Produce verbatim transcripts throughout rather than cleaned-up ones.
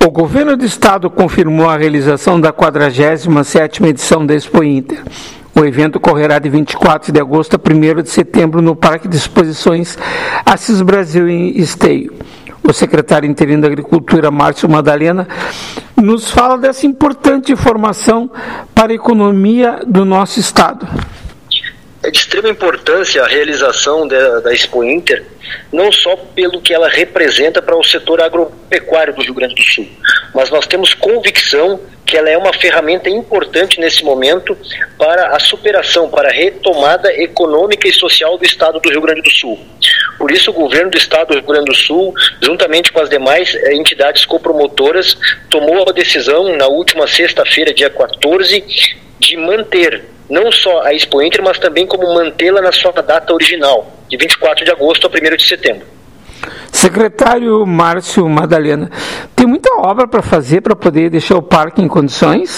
O governo do estado confirmou a realização da quadragésima sétima edição da Expo Inter. O evento ocorrerá de vinte e quatro de agosto a primeiro de setembro no Parque de Exposições Assis Brasil em Esteio. O secretário interino da Agricultura, Márcio Madalena, nos fala dessa importante informação para a economia do nosso estado. É de extrema importância a realização da, da Expo Inter, não só pelo que ela representa para o setor agropecuário do Rio Grande do Sul, mas nós temos convicção que ela é uma ferramenta importante nesse momento para a superação, para a retomada econômica e social do estado do Rio Grande do Sul. Por isso, o governo do estado do Rio Grande do Sul, juntamente com as demais entidades copromotoras, tomou a decisão na última sexta-feira, dia quatorze, de manter não só a Expo Inter, mas também como mantê-la na sua data original, de vinte e quatro de agosto a primeiro de setembro. Secretário Márcio Madalena, tem muita obra para fazer para poder deixar o parque em condições?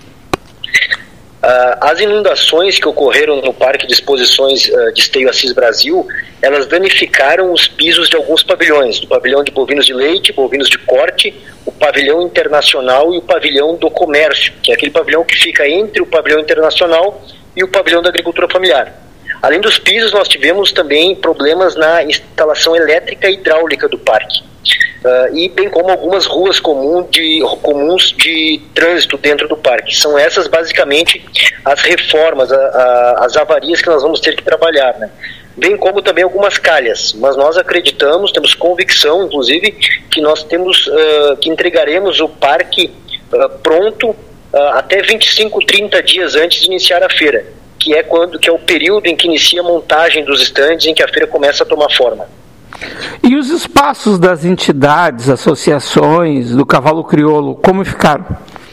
Uh, as inundações que ocorreram no Parque de Exposições uh, de Esteio Assis Brasil, elas danificaram os pisos de alguns pavilhões, do pavilhão de bovinos de leite, bovinos de corte, o pavilhão internacional e o pavilhão do comércio, que é aquele pavilhão que fica entre o pavilhão internacional e o pavilhão da agricultura familiar. Além dos pisos, nós tivemos também problemas na instalação elétrica e hidráulica do parque. Uh, e bem como algumas ruas comum de, comuns de trânsito dentro do parque. São essas basicamente as reformas, a, a, as avarias que nós vamos ter que trabalhar, né? Bem como também algumas calhas, mas nós acreditamos, temos convicção inclusive, que nós temos, uh, que entregaremos o parque uh, pronto uh, até vinte e cinco, trinta dias antes de iniciar a feira, que é, quando, que é o período em que inicia a montagem dos estandes, em que a feira começa a tomar forma. E os espaços das entidades, associações, do Cavalo Crioulo, como ficaram?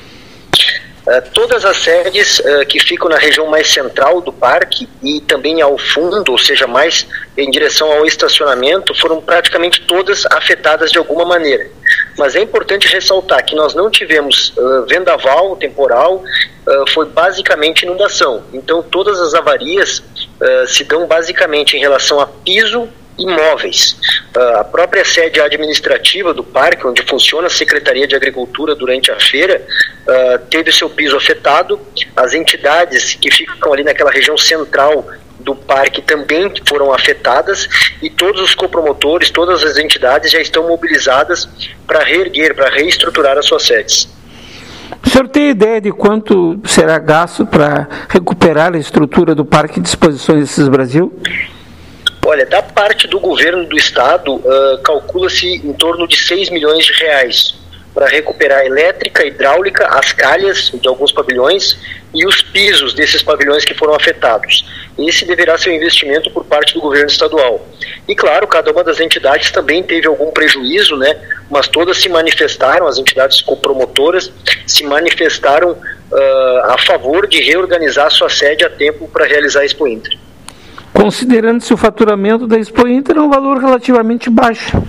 Uh, todas as sedes uh, que ficam na região mais central do parque e também ao fundo, ou seja, mais em direção ao estacionamento, foram praticamente todas afetadas de alguma maneira. Mas é importante ressaltar que nós não tivemos uh, vendaval temporal, uh, foi basicamente inundação. Então todas as avarias uh, se dão basicamente em relação a piso e móveis. Uh, a própria sede administrativa do parque, onde funciona a Secretaria de Agricultura durante a feira, uh, teve seu piso afetado. As entidades que ficam ali naquela região central do parque também foram afetadas e todos os copromotores, todas as entidades já estão mobilizadas para reerguer, para reestruturar as suas sedes. O senhor tem ideia de quanto será gasto para recuperar a estrutura do Parque de Exposições Assis Brasil? Olha, da parte do governo do estado, uh, calcula-se em torno de seis milhões de reais para recuperar a elétrica, a hidráulica, as calhas de alguns pavilhões e os pisos desses pavilhões que foram afetados. Esse deverá ser um investimento por parte do governo estadual. E claro, cada uma das entidades também teve algum prejuízo, né? Mas todas se manifestaram, as entidades copromotoras se manifestaram uh, a favor de reorganizar sua sede a tempo para realizar a Expo Inter. Considerando-se o faturamento da Expo Inter é um valor relativamente baixo.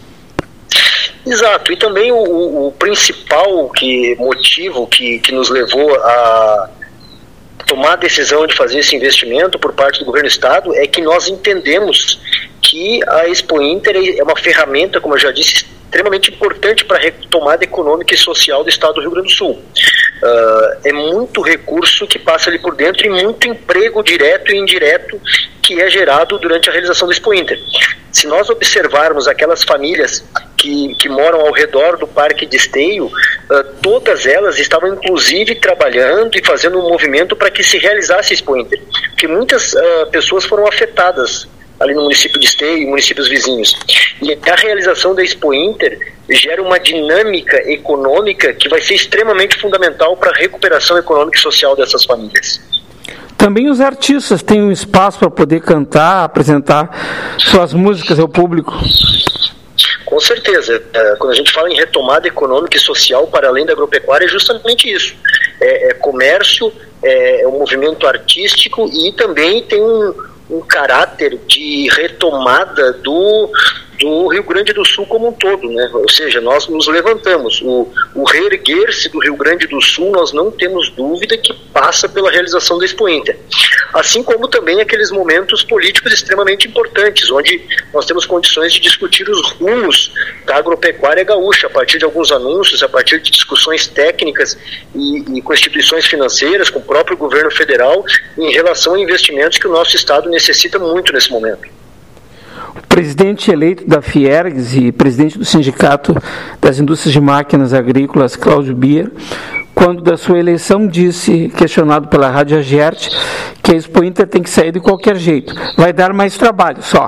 Exato, e também o, o principal que, motivo que, que nos levou a tomar a decisão de fazer esse investimento por parte do governo do estado é que nós entendemos que a Expo Inter é uma ferramenta, como eu já disse, extremamente importante para a retomada econômica e social do estado do Rio Grande do Sul. Uh, é muito recurso que passa ali por dentro e muito emprego direto e indireto que é gerado durante a realização do Expo Inter. Se nós observarmos aquelas famílias que, que moram ao redor do Parque de Esteio, uh, todas elas estavam inclusive trabalhando e fazendo um movimento para que se realizasse a Expo Inter, porque muitas uh, pessoas foram afetadas ali no município de Esteio e municípios vizinhos. E a realização da Expo Inter gera uma dinâmica econômica que vai ser extremamente fundamental para a recuperação econômica e social dessas famílias. Também os artistas têm um espaço para poder cantar, apresentar suas músicas ao público. Com certeza. Quando a gente fala em retomada econômica e social para além da agropecuária, é justamente isso. É, é comércio, é um movimento artístico e também tem um, um caráter de retomada do, do Rio Grande do Sul como um todo, né? Ou seja, nós nos levantamos. O, o reerguer-se do Rio Grande do Sul, nós não temos dúvida que passa pela realização da Expo Inter. Assim como também aqueles momentos políticos extremamente importantes, onde nós temos condições de discutir os rumos da agropecuária gaúcha, a partir de alguns anúncios, a partir de discussões técnicas e, e com instituições financeiras, com o próprio governo federal, em relação a investimentos que o nosso Estado necessita muito nesse momento. O presidente eleito da Fiergs e presidente do Sindicato das Indústrias de Máquinas Agrícolas, Cláudio Bier, quando da sua eleição disse, questionado pela Rádio Agerte, que a Expo Inter tem que sair de qualquer jeito. Vai dar mais trabalho só.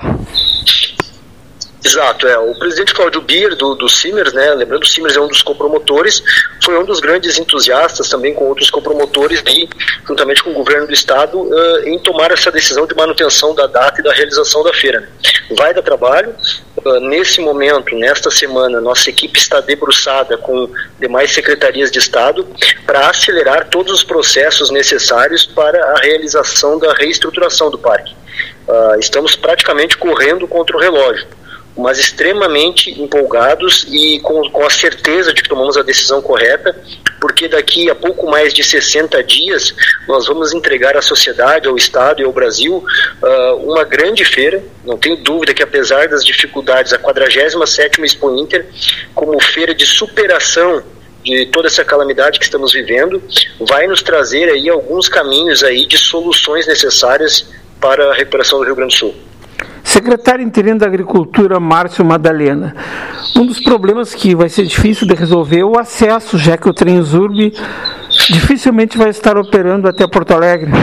Exato, é. O presidente Cláudio Bier, do, do Simers, né, lembrando, o Simers é um dos copromotores, foi um dos grandes entusiastas, também com outros copromotores, e, juntamente com o governo do Estado, uh, em tomar essa decisão de manutenção da data e da realização da feira. Vai dar trabalho. Uh, nesse momento, nesta semana, nossa equipe está debruçada com demais secretarias de Estado para acelerar todos os processos necessários para a realização da reestruturação do parque. Uh, estamos praticamente correndo contra o relógio, mas extremamente empolgados e com, com a certeza de que tomamos a decisão correta, porque daqui a pouco mais de sessenta dias nós vamos entregar à sociedade, ao Estado e ao Brasil uh, uma grande feira. Não tenho dúvida que, apesar das dificuldades, a quadragésima sétima Expo Inter, como feira de superação de toda essa calamidade que estamos vivendo, vai nos trazer aí alguns caminhos aí de soluções necessárias para a recuperação do Rio Grande do Sul. Secretário interino da Agricultura, Márcio Madalena, um dos problemas que vai ser difícil de resolver é o acesso, já que o Transurb dificilmente vai estar operando até Porto Alegre.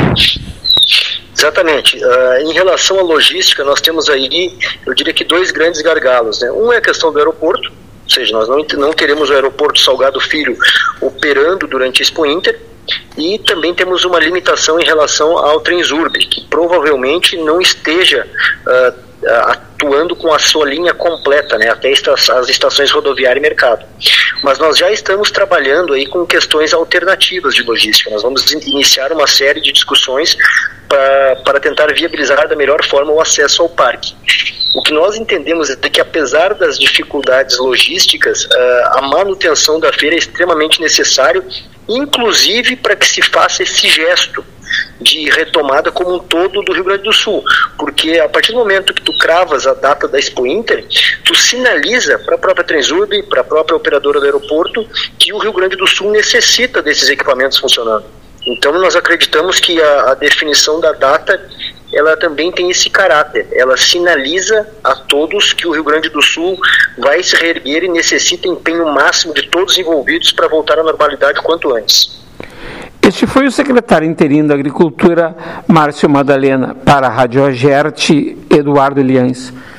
Exatamente. Uh, em relação à logística, nós temos aí, eu diria que dois grandes gargalos, né? Um é a questão do aeroporto, ou seja, nós não, não teremos o aeroporto Salgado Filho operando durante a Expo Inter, e também temos uma limitação em relação ao Transurb, que provavelmente não esteja uh, atuando com a sua linha completa, né, até as estações rodoviária e mercado. Mas nós já estamos trabalhando aí com questões alternativas de logística. Nós vamos iniciar uma série de discussões pra, para tentar viabilizar da melhor forma o acesso ao parque. O que nós entendemos é que, apesar das dificuldades logísticas, uh, a manutenção da feira é extremamente necessário, inclusive para que se faça esse gesto de retomada como um todo do Rio Grande do Sul, porque a partir do momento que tu cravas a data da Expo Inter, tu sinaliza para a própria Transurb, para a própria operadora do aeroporto, que o Rio Grande do Sul necessita desses equipamentos funcionando. Então nós acreditamos que a, a definição da data, ela também tem esse caráter, ela sinaliza a todos que o Rio Grande do Sul vai se reerguer e necessita empenho máximo de todos os envolvidos para voltar à normalidade o quanto antes. Este foi o secretário interino da Agricultura, Márcio Madalena, para a Rádio Agerte, Eduardo Eliães.